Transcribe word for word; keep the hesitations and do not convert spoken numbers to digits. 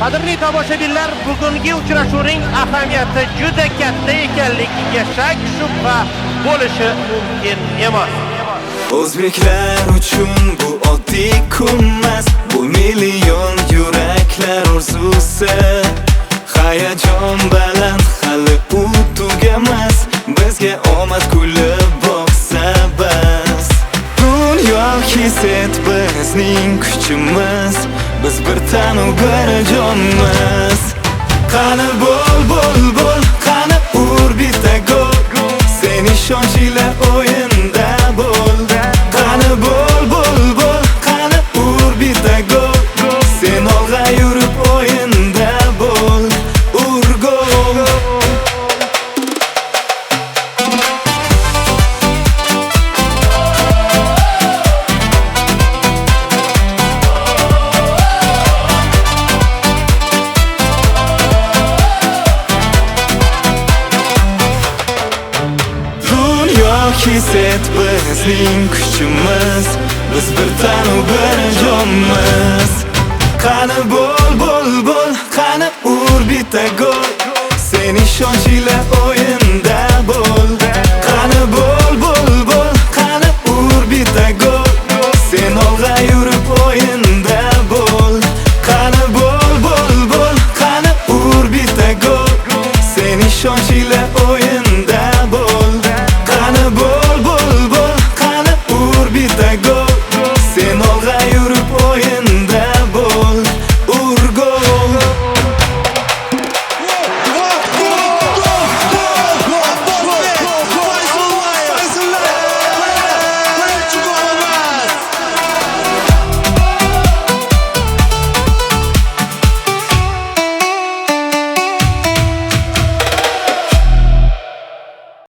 Qadrli tomoshabinlar, bugungi uchrashuvning ahamiyati juda katta ekanligiga shak shubha bo'lishi mumkin emas. O'zbeklar uchun bu oddiy kunmas, bu million yuraklar orzusi. Hayajon baland, hali u tugamas, bizga omad kulib boqsa bas. Dunyo his-et bizning kuchimiz, biz bir tanu bir jonmiz. Qani bol bol bol, qani ur bitta gol, sen ishonch ila o'yinda bo'l. Qani bol bol bol, qani ur bitta gol, sen olg'a yurib o'yinda bo'l. Ur gol. His-et bizning kuchimiz, biz bir tanu bir jonmiz. Qani bol bol bol, qani ur bitta gol, sen ishonch ila o'yinda bo'l.